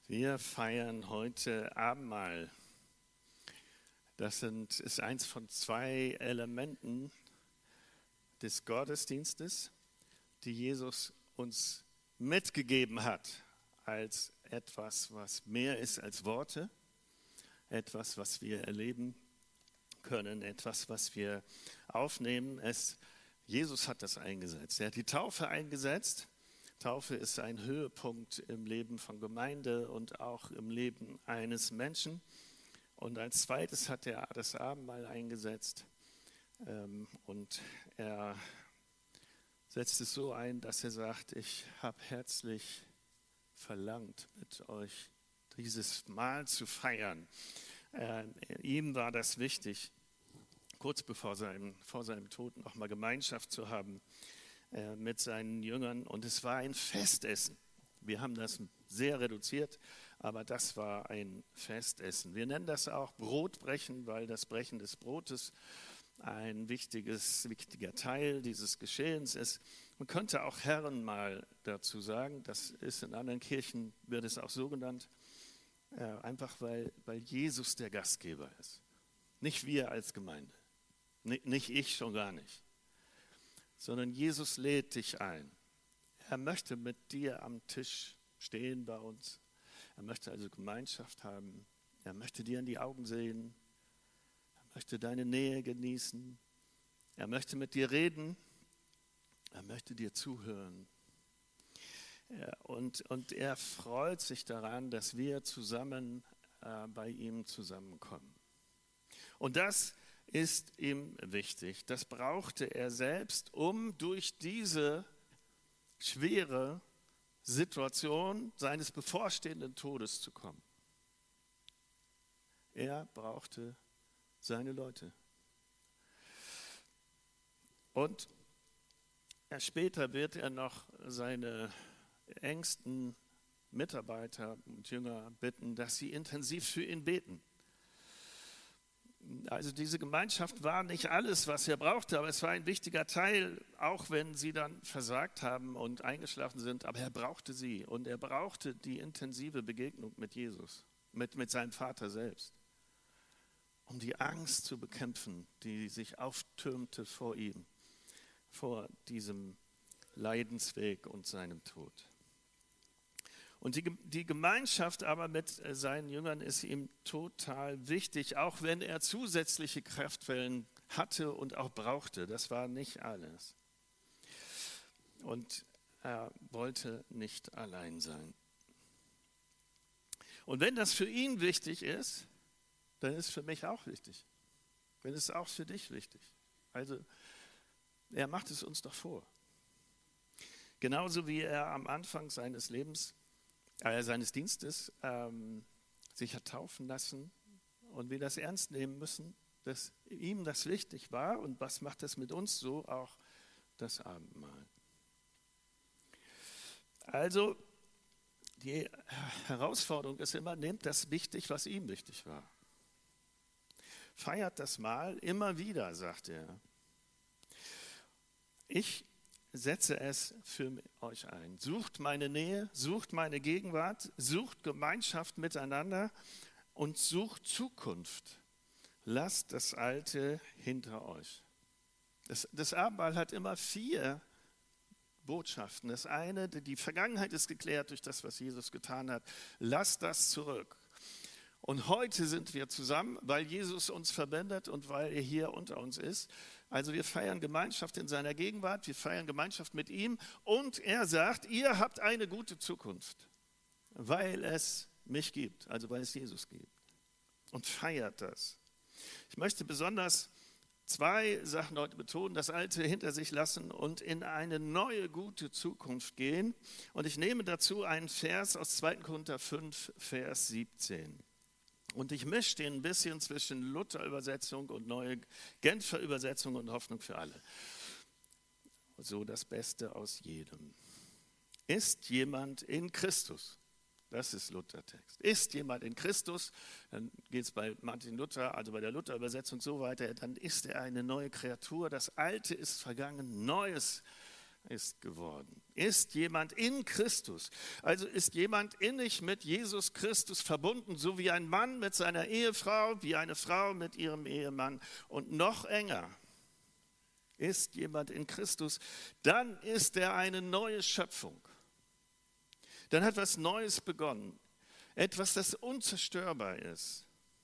Wir feiern heute Abendmahl. Ist eins von zwei Elementen des Gottesdienstes, die Jesus uns mitgegeben hat, als etwas, was mehr ist als Worte, etwas, was wir erleben können, etwas, was wir aufnehmen. Jesus hat das eingesetzt. Er hat die Taufe eingesetzt. Taufe ist ein Höhepunkt im Leben von Gemeinde und auch im Leben eines Menschen. Und als zweites hat er das Abendmahl eingesetzt. Und er setzt es so ein, dass er sagt, ich habe herzlich verlangt, mit euch dieses Mahl zu feiern. Ihm war das wichtig, kurz vor seinem Tod noch mal Gemeinschaft zu haben mit seinen Jüngern. Und es war ein Festessen. Wir haben das sehr reduziert, aber das war ein Festessen. Wir nennen das auch Brotbrechen, weil das Brechen des Brotes ein wichtiger Teil dieses Geschehens ist. Man könnte auch Herrenmahl dazu sagen. Das ist in anderen Kirchen, wird es auch so genannt. Einfach weil Jesus der Gastgeber ist. Nicht wir als Gemeinde. Nicht ich, schon gar nicht. Sondern Jesus lädt dich ein. Er möchte mit dir am Tisch stehen bei uns. Er möchte also Gemeinschaft haben. Er möchte dir in die Augen sehen. Er möchte deine Nähe genießen. Er möchte mit dir reden. Er möchte dir zuhören. Und er freut sich daran, dass wir zusammen bei ihm zusammenkommen. Und das ist ihm wichtig. Das brauchte er selbst, um durch diese schwere Situation seines bevorstehenden Todes zu kommen. Er brauchte seine Leute. Und später wird er noch seine engsten Mitarbeiter und Jünger bitten, dass sie intensiv für ihn beten. Also diese Gemeinschaft war nicht alles, was er brauchte, aber es war ein wichtiger Teil, auch wenn sie dann versagt haben und eingeschlafen sind. Aber er brauchte sie und er brauchte die intensive Begegnung mit Jesus, mit seinem Vater selbst, um die Angst zu bekämpfen, die sich auftürmte vor ihm, vor diesem Leidensweg und seinem Tod. Und die Gemeinschaft aber mit seinen Jüngern ist ihm total wichtig, auch wenn er zusätzliche Kraftquellen hatte und auch brauchte. Das war nicht alles. Und er wollte nicht allein sein. Und wenn das für ihn wichtig ist, dann ist es für mich auch wichtig. Dann ist es auch für dich wichtig. Also er macht es uns doch vor. Genauso wie er am Anfang seines Dienstes sich hat taufen lassen und wir das ernst nehmen müssen, dass ihm das wichtig war. Und was macht das mit uns so? Auch das Abendmahl. Also die Herausforderung ist immer, nehmt das wichtig, was ihm wichtig war. Feiert das Mahl immer wieder, sagt er. Ich setze es für euch ein. Sucht meine Nähe, sucht meine Gegenwart, sucht Gemeinschaft miteinander und sucht Zukunft. Lasst das Alte hinter euch. Das Abendmahl hat immer 4 Botschaften. Das eine, die Vergangenheit ist geklärt durch das, was Jesus getan hat. Lasst das zurück. Und heute sind wir zusammen, weil Jesus uns verbindet und weil er hier unter uns ist. Also wir feiern Gemeinschaft in seiner Gegenwart, wir feiern Gemeinschaft mit ihm und er sagt, ihr habt eine gute Zukunft, weil es mich gibt, also weil es Jesus gibt. Und feiert das. Ich möchte besonders 2 Sachen heute betonen, das Alte hinter sich lassen und in eine neue gute Zukunft gehen. Und ich nehme dazu einen Vers aus 2. Korinther 5, Vers 17. Und ich mische den ein bisschen zwischen Luther-Übersetzung und neue Genfer Übersetzung und Hoffnung für alle. So das Beste aus jedem. Ist jemand in Christus? Das ist Luther-Text. Ist jemand in Christus? Dann geht es bei Martin Luther, also bei der Luther-Übersetzung so weiter. Dann ist er eine neue Kreatur. Das Alte ist vergangen, Neues ist geworden. Ist jemand in Christus, also ist jemand innig mit Jesus Christus verbunden, so wie ein Mann mit seiner Ehefrau, wie eine Frau mit ihrem Ehemann und noch enger. Ist jemand in Christus, dann ist er eine neue Schöpfung. Dann hat was Neues begonnen, etwas, das unzerstörbar ist.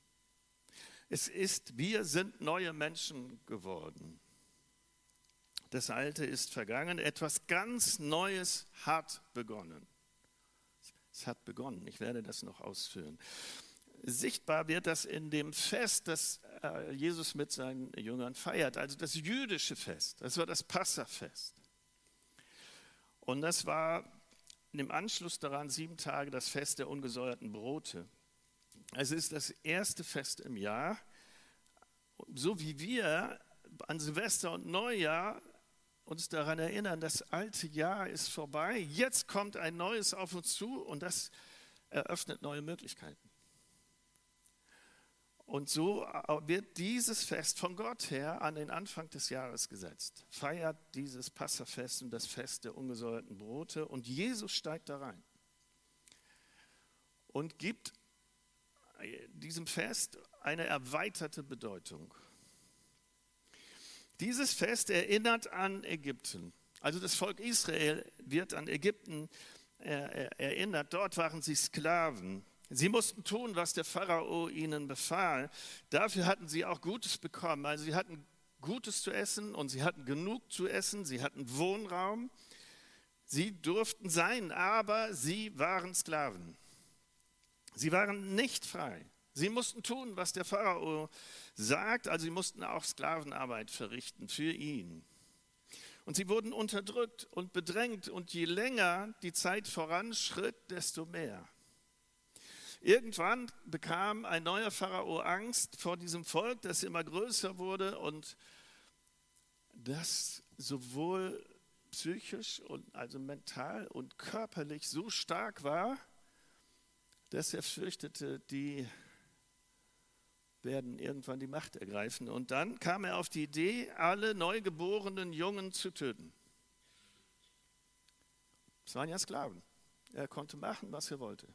Wir sind neue Menschen geworden. Das Alte ist vergangen, etwas ganz Neues hat begonnen. Es hat begonnen, ich werde das noch ausführen. Sichtbar wird das in dem Fest, das Jesus mit seinen Jüngern feiert, also das jüdische Fest, das war das Passafest. Und das war im Anschluss daran 7 Tage das Fest der ungesäuerten Brote. Es ist das erste Fest im Jahr, so wie wir an Silvester und Neujahr uns daran erinnern, das alte Jahr ist vorbei, jetzt kommt ein neues auf uns zu und das eröffnet neue Möglichkeiten. Und so wird dieses Fest von Gott her an den Anfang des Jahres gesetzt. Feiert dieses Passafest und das Fest der ungesäuerten Brote und Jesus steigt da rein und gibt diesem Fest eine erweiterte Bedeutung. Dieses Fest erinnert an Ägypten. Also das Volk Israel wird an Ägypten erinnert. Dort waren sie Sklaven. Sie mussten tun, was der Pharao ihnen befahl. Dafür hatten sie auch Gutes bekommen. Also sie hatten Gutes zu essen und sie hatten genug zu essen. Sie hatten Wohnraum. Sie durften sein, aber sie waren Sklaven. Sie waren nicht frei. Sie mussten tun, was der Pharao sagt, also sie mussten auch Sklavenarbeit verrichten für ihn. Und sie wurden unterdrückt und bedrängt und je länger die Zeit voranschritt, desto mehr. Irgendwann bekam ein neuer Pharao Angst vor diesem Volk, das immer größer wurde und das sowohl psychisch und also mental und körperlich so stark war, dass er fürchtete, die werden irgendwann die Macht ergreifen. Und dann kam er auf die Idee, alle neugeborenen Jungen zu töten. Es waren ja Sklaven. Er konnte machen, was er wollte.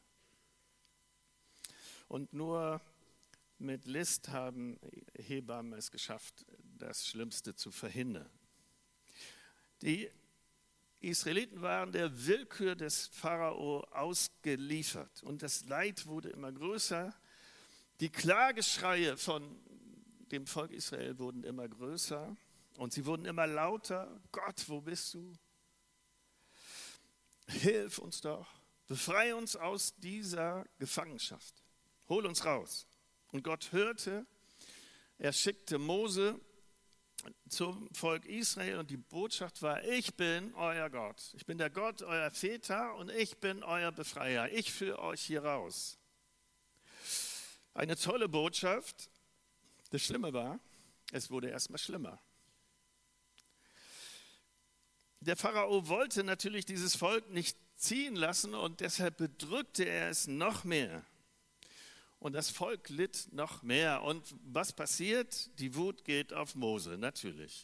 Und nur mit List haben Hebammen es geschafft, das Schlimmste zu verhindern. Die Israeliten waren der Willkür des Pharao ausgeliefert und das Leid wurde immer größer. Die Klageschreie von dem Volk Israel wurden immer größer und sie wurden immer lauter. Gott, wo bist du? Hilf uns doch, befreie uns aus dieser Gefangenschaft, hol uns raus. Und Gott hörte, er schickte Mose zum Volk Israel und die Botschaft war, ich bin euer Gott. Ich bin der Gott eurer Väter und ich bin euer Befreier. Ich führe euch hier raus. Eine tolle Botschaft. Das Schlimme war, es wurde erstmal schlimmer. Der Pharao wollte natürlich dieses Volk nicht ziehen lassen und deshalb bedrückte er es noch mehr. Und das Volk litt noch mehr. Und was passiert? Die Wut geht auf Mose, natürlich.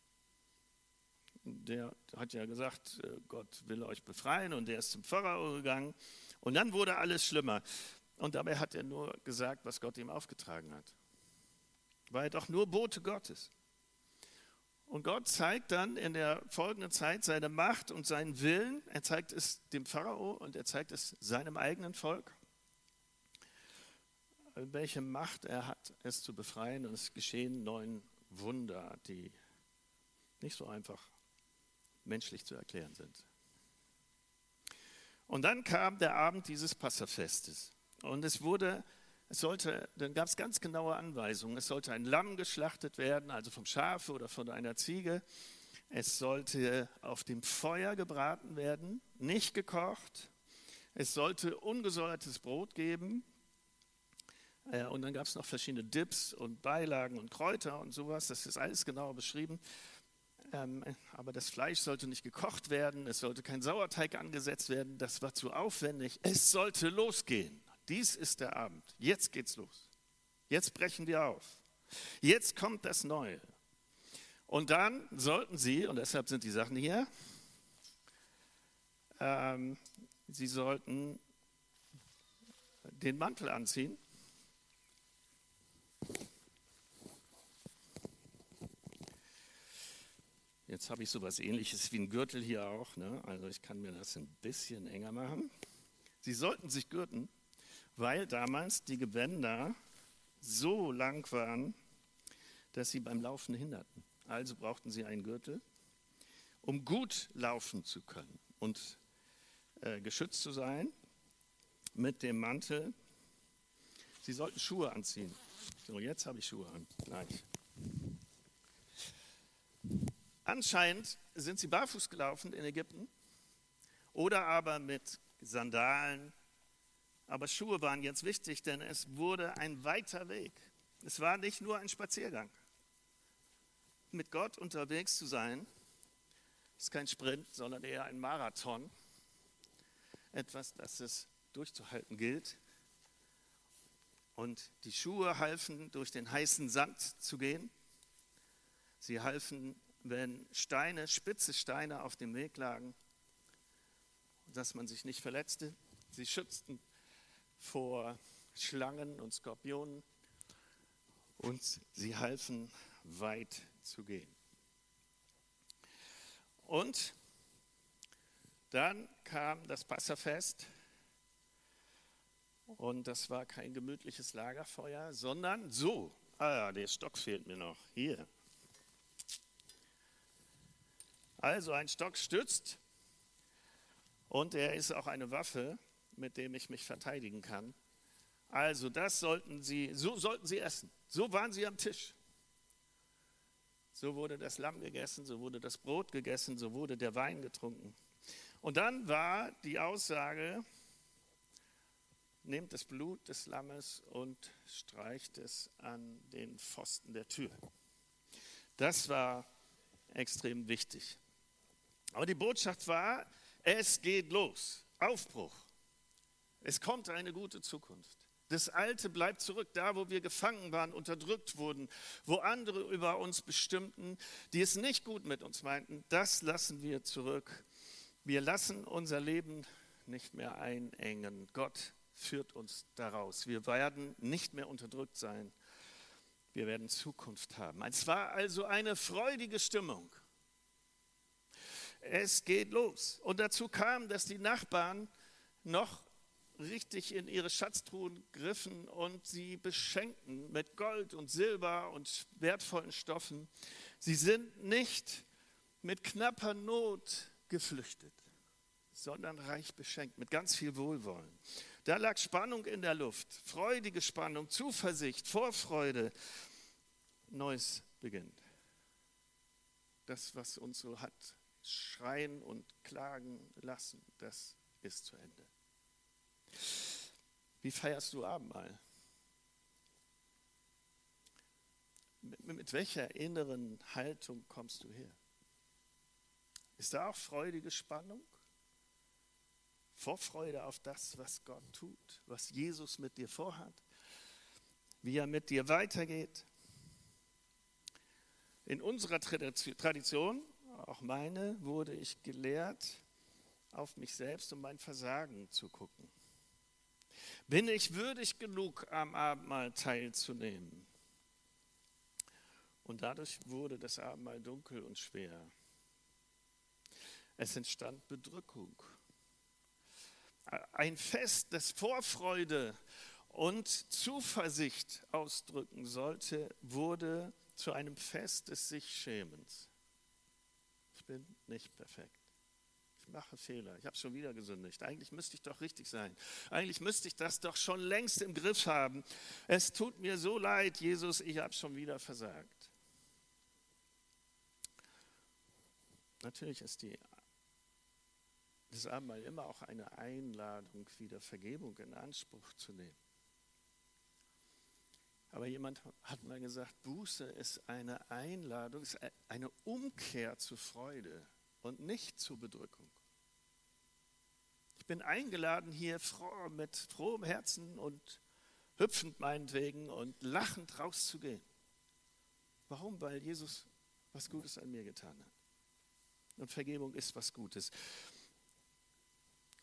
Der hat ja gesagt, Gott will euch befreien und der ist zum Pharao gegangen. Und dann wurde alles schlimmer. Und dabei hat er nur gesagt, was Gott ihm aufgetragen hat. War er doch nur Bote Gottes. Und Gott zeigt dann in der folgenden Zeit seine Macht und seinen Willen. Er zeigt es dem Pharao und er zeigt es seinem eigenen Volk. Welche Macht er hat, es zu befreien. Und es geschehen 9 Wunder, die nicht so einfach menschlich zu erklären sind. Und dann kam der Abend dieses Passafestes. Und dann gab es ganz genaue Anweisungen. Es sollte ein Lamm geschlachtet werden, also vom Schaf oder von einer Ziege. Es sollte auf dem Feuer gebraten werden, nicht gekocht. Es sollte ungesäuertes Brot geben. Und dann gab es noch verschiedene Dips und Beilagen und Kräuter und sowas. Das ist alles genau beschrieben. Aber das Fleisch sollte nicht gekocht werden. Es sollte kein Sauerteig angesetzt werden. Das war zu aufwendig. Es sollte losgehen. Dies ist der Abend. Jetzt geht's los. Jetzt brechen wir auf. Jetzt kommt das Neue. Und dann sollten sie, und deshalb sind die Sachen hier, sie sollten den Mantel anziehen. Jetzt habe ich so etwas Ähnliches wie ein Gürtel hier auch, ne? Also ich kann mir das ein bisschen enger machen. Sie sollten sich gürten, weil damals die Gewänder so lang waren, dass sie beim Laufen hinderten. Also brauchten sie einen Gürtel, um gut laufen zu können und geschützt zu sein mit dem Mantel. Sie sollten Schuhe anziehen. So, jetzt habe ich Schuhe an, gleich. Anscheinend sind sie barfuß gelaufen in Ägypten oder aber mit Sandalen. Aber Schuhe waren jetzt wichtig, denn es wurde ein weiter Weg. Es war nicht nur ein Spaziergang. Mit Gott unterwegs zu sein, ist kein Sprint, sondern eher ein Marathon. Etwas, das es durchzuhalten gilt. Und die Schuhe halfen, durch den heißen Sand zu gehen. Sie halfen, wenn spitze Steine auf dem Weg lagen, dass man sich nicht verletzte. Sie schützten vor Schlangen und Skorpionen und sie halfen, weit zu gehen. Und dann kam das Passafest und das war kein gemütliches Lagerfeuer, sondern so, der Stock fehlt mir noch, hier. Also ein Stock stützt und er ist auch eine Waffe, mit dem ich mich verteidigen kann. Also so sollten sie essen. So waren sie am Tisch. So wurde das Lamm gegessen, so wurde das Brot gegessen, so wurde der Wein getrunken. Und dann war die Aussage, nehmt das Blut des Lammes und streicht es an den Pfosten der Tür. Das war extrem wichtig. Aber die Botschaft war, es geht los, Aufbruch. Es kommt eine gute Zukunft. Das Alte bleibt zurück, da wo wir gefangen waren, unterdrückt wurden, wo andere über uns bestimmten, die es nicht gut mit uns meinten, das lassen wir zurück. Wir lassen unser Leben nicht mehr einengen. Gott führt uns daraus. Wir werden nicht mehr unterdrückt sein. Wir werden Zukunft haben. Es war also eine freudige Stimmung. Es geht los. Und dazu kam, dass die Nachbarn noch richtig in ihre Schatztruhen griffen und sie beschenkten mit Gold und Silber und wertvollen Stoffen. Sie sind nicht mit knapper Not geflüchtet, sondern reich beschenkt, mit ganz viel Wohlwollen. Da lag Spannung in der Luft, freudige Spannung, Zuversicht, Vorfreude. Neues beginnt. Das, was uns so hat schreien und klagen lassen, das ist zu Ende. Wie feierst du Abendmahl? Mit welcher inneren Haltung kommst du her? Ist da auch freudige Spannung? Vorfreude auf das, was Gott tut, was Jesus mit dir vorhat, wie er mit dir weitergeht? In unserer Tradition, auch meine, wurde ich gelehrt, auf mich selbst und mein Versagen zu gucken. Bin ich würdig genug, am Abendmahl teilzunehmen? Und dadurch wurde das Abendmahl dunkel und schwer. Es entstand Bedrückung. Ein Fest, das Vorfreude und Zuversicht ausdrücken sollte, wurde zu einem Fest des Sich-Schämens. Ich bin nicht perfekt. Ich mache Fehler. Ich habe schon wieder gesündigt. Eigentlich müsste ich doch richtig sein. Eigentlich müsste ich das doch schon längst im Griff haben. Es tut mir so leid, Jesus, ich habe schon wieder versagt. Natürlich ist das Abendmahl immer auch eine Einladung, wieder Vergebung in Anspruch zu nehmen. Aber jemand hat mal gesagt, Buße ist eine Einladung, ist eine Umkehr zur Freude und nicht zur Bedrückung. Ich bin eingeladen, hier mit frohem Herzen und hüpfend meinetwegen und lachend rauszugehen. Warum? Weil Jesus was Gutes an mir getan hat. Und Vergebung ist was Gutes.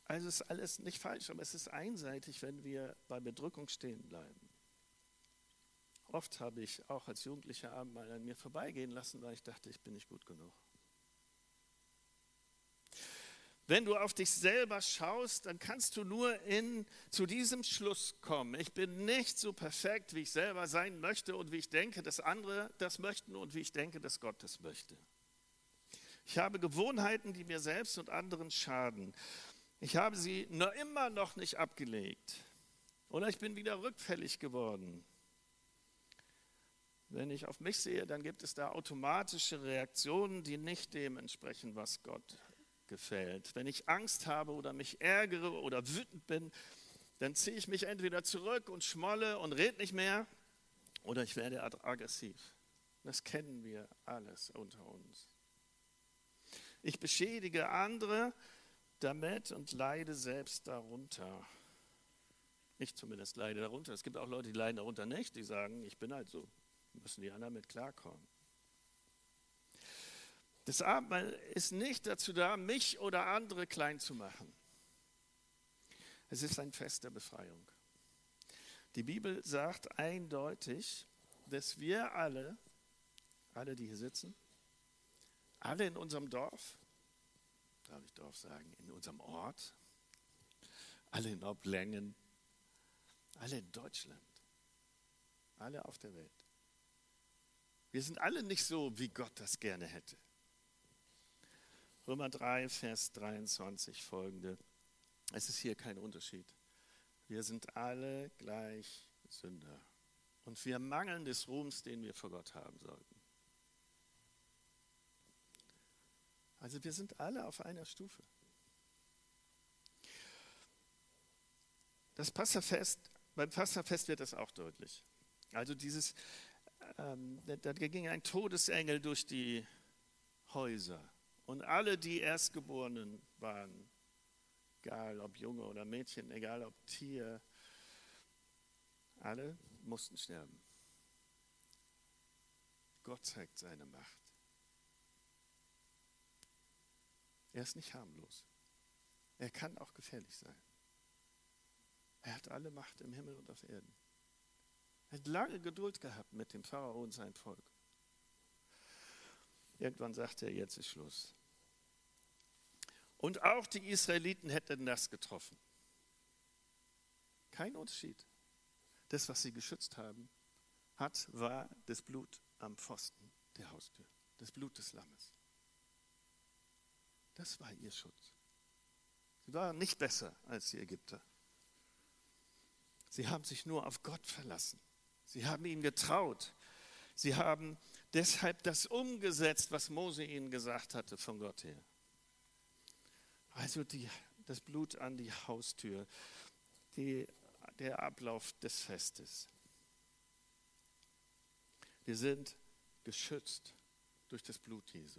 Also ist alles nicht falsch, aber es ist einseitig, wenn wir bei Bedrückung stehen bleiben. Oft habe ich auch als Jugendlicher Abendmahl an mir vorbeigehen lassen, weil ich dachte, ich bin nicht gut genug. Wenn du auf dich selber schaust, dann kannst du nur zu diesem Schluss kommen. Ich bin nicht so perfekt, wie ich selber sein möchte und wie ich denke, dass andere das möchten und wie ich denke, dass Gott das möchte. Ich habe Gewohnheiten, die mir selbst und anderen schaden. Ich habe sie immer noch nicht abgelegt. Oder ich bin wieder rückfällig geworden. Wenn ich auf mich sehe, dann gibt es da automatische Reaktionen, die nicht dem entsprechen, was Gott gefällt. Wenn ich Angst habe oder mich ärgere oder wütend bin, dann ziehe ich mich entweder zurück und schmolle und rede nicht mehr oder ich werde aggressiv. Das kennen wir alles unter uns. Ich beschädige andere damit und leide selbst darunter. Ich zumindest leide darunter. Es gibt auch Leute, die leiden darunter nicht, die sagen, ich bin halt so. Müssen die anderen mit klarkommen. Das Abendmahl ist nicht dazu da, mich oder andere klein zu machen. Es ist ein Fest der Befreiung. Die Bibel sagt eindeutig, dass wir alle, die hier sitzen, alle in unserem Dorf, darf ich Dorf sagen, in unserem Ort, alle in Oblängen, alle in Deutschland, alle auf der Welt. Wir sind alle nicht so, wie Gott das gerne hätte. Römer 3, Vers 23 folgende. Es ist hier kein Unterschied. Wir sind alle gleich Sünder. Und wir mangeln des Ruhms, den wir vor Gott haben sollten. Also wir sind alle auf einer Stufe. Beim Passafest wird das auch deutlich. Also da ging ein Todesengel durch die Häuser und alle, die Erstgeborenen waren, egal ob Junge oder Mädchen, egal ob Tier, alle mussten sterben. Gott zeigt seine Macht. Er ist nicht harmlos. Er kann auch gefährlich sein. Er hat alle Macht im Himmel und auf Erden. Er hat lange Geduld gehabt mit dem Pharao und seinem Volk. Irgendwann sagte er, jetzt ist Schluss. Und auch die Israeliten hätten das getroffen. Kein Unterschied. Das, was sie geschützt haben, war das Blut am Pfosten der Haustür. Das Blut des Lammes. Das war ihr Schutz. Sie waren nicht besser als die Ägypter. Sie haben sich nur auf Gott verlassen. Sie haben ihm getraut. Sie haben deshalb das umgesetzt, was Mose ihnen gesagt hatte von Gott her. Also das Blut an die Haustür, der Ablauf des Festes. Wir sind geschützt durch das Blut Jesu.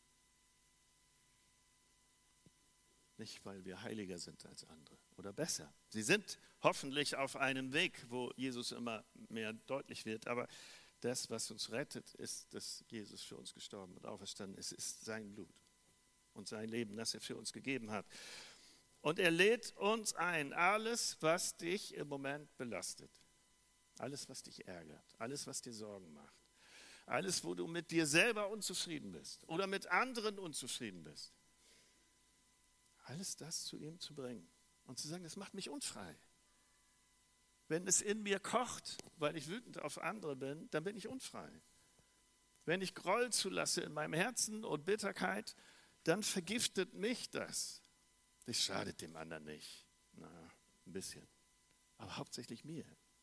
Nicht, weil wir heiliger sind als andere oder besser. Sie sind hoffentlich auf einem Weg, wo Jesus immer mehr deutlich wird. Aber das, was uns rettet, ist, dass Jesus für uns gestorben und auferstanden ist. Es ist sein Blut und sein Leben, das er für uns gegeben hat. Und er lädt uns ein, alles, was dich im Moment belastet, alles, was dich ärgert, alles, was dir Sorgen macht, alles, wo du mit dir selber unzufrieden bist oder mit anderen unzufrieden bist, alles das zu ihm zu bringen und zu sagen, das macht mich unfrei. Wenn es in mir kocht, weil ich wütend auf andere bin, dann bin ich unfrei. Wenn ich Groll zulasse in meinem Herzen und Bitterkeit, dann vergiftet mich das. Das schadet dem anderen nicht. Na, ein bisschen. Aber hauptsächlich mir.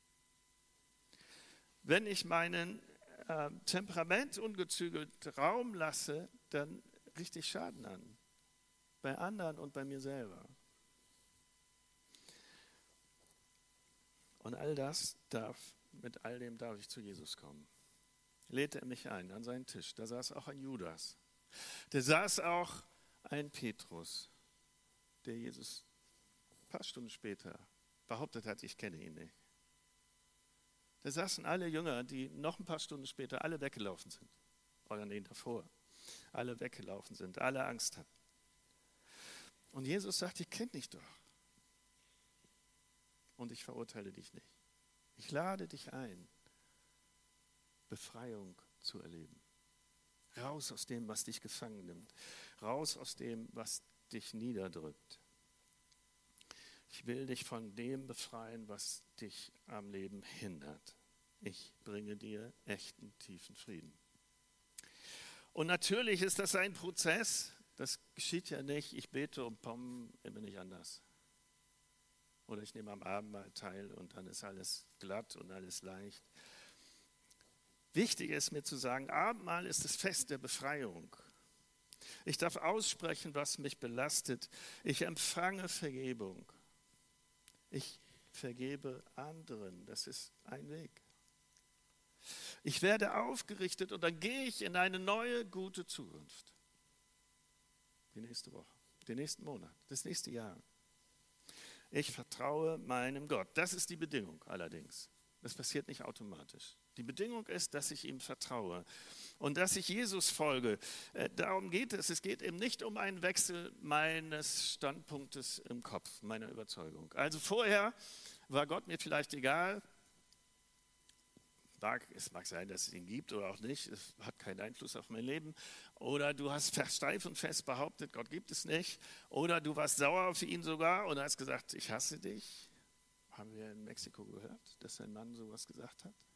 Wenn ich meinen Temperament ungezügelt Raum lasse, dann richte ich Schaden an. Bei anderen und bei mir selber. Und mit all dem darf ich zu Jesus kommen. Lädt er mich ein an seinen Tisch. Da saß auch ein Judas. Da saß auch ein Petrus, der Jesus ein paar Stunden später behauptet hat, ich kenne ihn nicht. Da saßen alle Jünger, die noch ein paar Stunden später alle weggelaufen sind. Oder nee, davor. Alle weggelaufen sind, alle Angst hatten. Und Jesus sagt, ich kenne dich doch. Und ich verurteile dich nicht. Ich lade dich ein, Befreiung zu erleben. Raus aus dem, was dich gefangen nimmt. Raus aus dem, was dich niederdrückt. Ich will dich von dem befreien, was dich am Leben hindert. Ich bringe dir echten, tiefen Frieden. Und natürlich ist das ein Prozess. Das geschieht ja nicht, ich bete und pom, bin ich anders. Oder ich nehme am Abendmahl teil und dann ist alles glatt und alles leicht. Wichtig ist mir zu sagen, Abendmahl ist das Fest der Befreiung. Ich darf aussprechen, was mich belastet. Ich empfange Vergebung. Ich vergebe anderen. Das ist ein Weg. Ich werde aufgerichtet und dann gehe ich in eine neue, gute Zukunft. Die nächste Woche, den nächsten Monat, das nächste Jahr. Ich vertraue meinem Gott. Das ist die Bedingung allerdings. Das passiert nicht automatisch. Die Bedingung ist, dass ich ihm vertraue und dass ich Jesus folge. Darum geht es. Es geht eben nicht um einen Wechsel meines Standpunktes im Kopf, meiner Überzeugung. Also vorher war Gott mir vielleicht egal. Es mag sein, dass es ihn gibt oder auch nicht. Es hat keinen Einfluss auf mein Leben. Oder du hast steif und fest behauptet, Gott gibt es nicht. Oder du warst sauer auf ihn sogar und hast gesagt, ich hasse dich. Haben wir in Mexiko gehört, dass ein Mann sowas gesagt hat?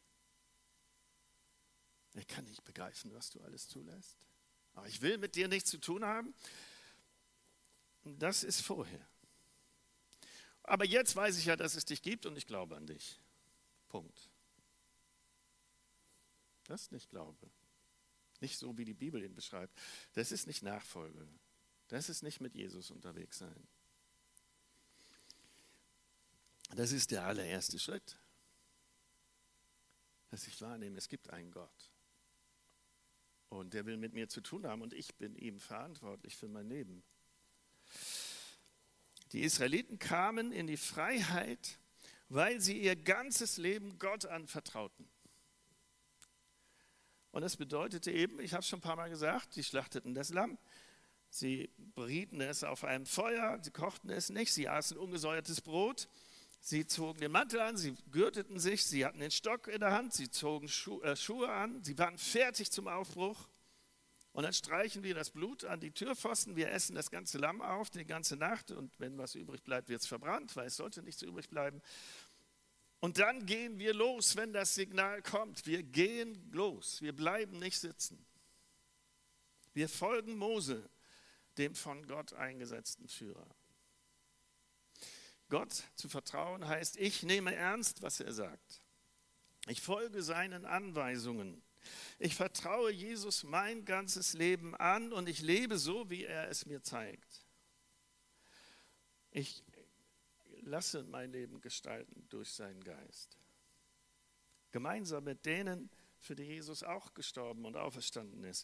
Ich kann nicht begreifen, was du alles zulässt. Aber ich will mit dir nichts zu tun haben. Das ist vorher. Aber jetzt weiß ich ja, dass es dich gibt und ich glaube an dich. Punkt. Das ist nicht Glaube. Nicht so, wie die Bibel ihn beschreibt. Das ist nicht Nachfolge. Das ist nicht mit Jesus unterwegs sein. Das ist der allererste Schritt. Dass ich wahrnehme, es gibt einen Gott. Und der will mit mir zu tun haben und ich bin ihm verantwortlich für mein Leben. Die Israeliten kamen in die Freiheit, weil sie ihr ganzes Leben Gott anvertrauten. Und das bedeutete eben, ich habe es schon ein paar Mal gesagt, sie schlachteten das Lamm, sie brieten es auf einem Feuer, sie kochten es nicht, sie aßen ungesäuertes Brot, sie zogen den Mantel an, sie gürteten sich, sie hatten den Stock in der Hand, sie zogen Schuhe an, sie waren fertig zum Aufbruch. Und dann streichen wir das Blut an die Türpfosten, wir essen das ganze Lamm auf, die ganze Nacht und wenn was übrig bleibt, wird es verbrannt, weil es sollte nichts übrig bleiben. Und dann gehen wir los, wenn das Signal kommt. Wir gehen los, wir bleiben nicht sitzen. Wir folgen Mose, dem von Gott eingesetzten Führer. Gott zu vertrauen heißt, ich nehme ernst, was er sagt. Ich folge seinen Anweisungen. Ich vertraue Jesus mein ganzes Leben an und ich lebe so, wie er es mir zeigt. Ich lasse mein Leben gestalten durch seinen Geist. Gemeinsam mit denen, für die Jesus auch gestorben und auferstanden ist.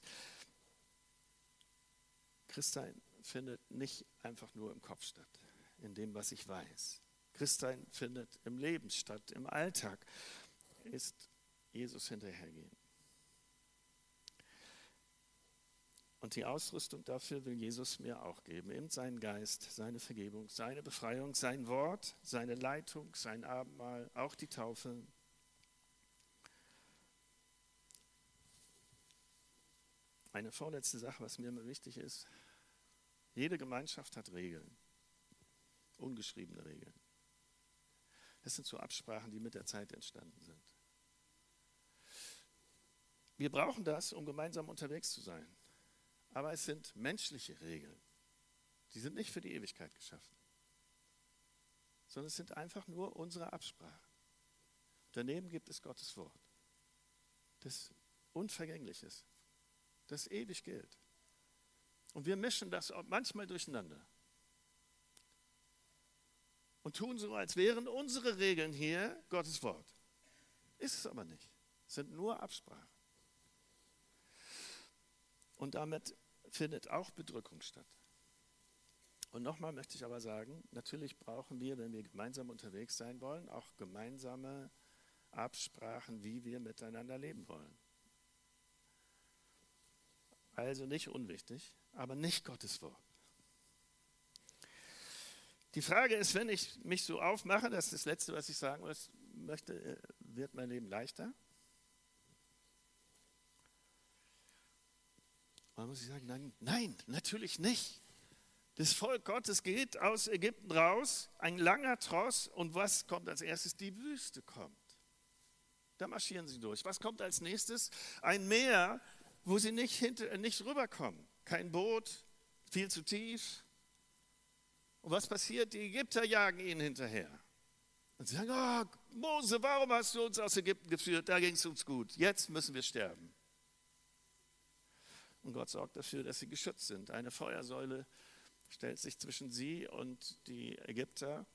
Christsein findet nicht einfach nur im Kopf statt, in dem, was ich weiß. Christsein findet im Leben statt, im Alltag ist Jesus hinterhergehen. Und die Ausrüstung dafür will Jesus mir auch geben. Eben seinen Geist, seine Vergebung, seine Befreiung, sein Wort, seine Leitung, sein Abendmahl, auch die Taufe. Eine vorletzte Sache, was mir immer wichtig ist. Jede Gemeinschaft hat Regeln, ungeschriebene Regeln. Das sind so Absprachen, die mit der Zeit entstanden sind. Wir brauchen das, um gemeinsam unterwegs zu sein. Aber es sind menschliche Regeln. Die sind nicht für die Ewigkeit geschaffen, sondern es sind einfach nur unsere Absprachen. Daneben gibt es Gottes Wort, das unvergänglich ist, das ewig gilt. Und wir mischen das manchmal durcheinander und tun so, als wären unsere Regeln hier Gottes Wort. Ist es aber nicht. Es sind nur Absprachen. Und damit findet auch Bedrückung statt. Und nochmal möchte ich aber sagen, natürlich brauchen wir, wenn wir gemeinsam unterwegs sein wollen, auch gemeinsame Absprachen, wie wir miteinander leben wollen. Also nicht unwichtig, aber nicht Gottes Wort. Die Frage ist, wenn ich mich so aufmache, das ist das Letzte, was ich sagen möchte, wird mein Leben leichter? Man muss sagen, nein, natürlich nicht. Das Volk Gottes geht aus Ägypten raus, ein langer Tross, und was kommt als erstes? Die Wüste kommt. Da marschieren sie durch. Was kommt als nächstes? Ein Meer, wo sie nicht rüberkommen. Kein Boot, viel zu tief. Und was passiert? Die Ägypter jagen ihnen hinterher. Und sie sagen, oh, Mose, warum hast du uns aus Ägypten geführt? Da ging es uns gut. Jetzt müssen wir sterben. Und Gott sorgt dafür, dass sie geschützt sind. Eine Feuersäule stellt sich zwischen sie und die Ägypter.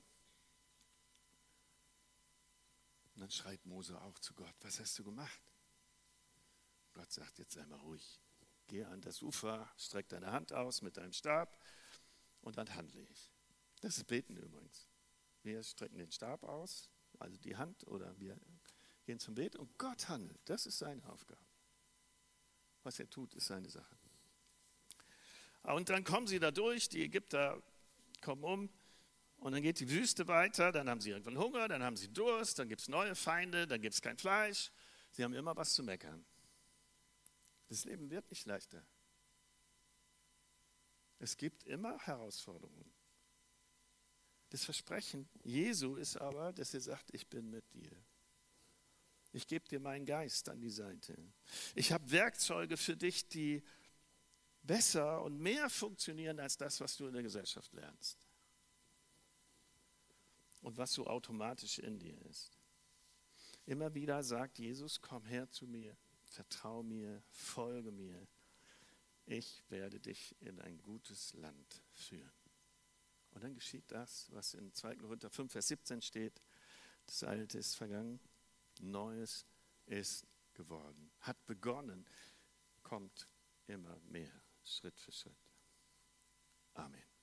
Und dann schreit Mose auch zu Gott, was hast du gemacht? Gott sagt, jetzt sei mal ruhig. Geh an das Ufer, streck deine Hand aus mit deinem Stab und dann handle ich. Das ist Beten übrigens. Wir strecken den Stab aus, also die Hand, oder wir gehen zum Beten und Gott handelt. Das ist seine Aufgabe. Was er tut, ist seine Sache. Und dann kommen sie da durch, die Ägypter kommen um und dann geht die Wüste weiter, dann haben sie irgendwann Hunger, dann haben sie Durst, dann gibt es neue Feinde, dann gibt es kein Fleisch. Sie haben immer was zu meckern. Das Leben wird nicht leichter. Es gibt immer Herausforderungen. Das Versprechen Jesu ist aber, dass er sagt, ich bin mit dir. Ich gebe dir meinen Geist an die Seite. Ich habe Werkzeuge für dich, die besser und mehr funktionieren als das, was du in der Gesellschaft lernst. Und was so automatisch in dir ist. Immer wieder sagt Jesus, komm her zu mir, vertrau mir, folge mir. Ich werde dich in ein gutes Land führen. Und dann geschieht das, was in 2. Korinther 5, Vers 17 steht. Das Alte ist vergangen, Neues ist geworden. Hat begonnen, kommt immer mehr, Schritt für Schritt. Amen.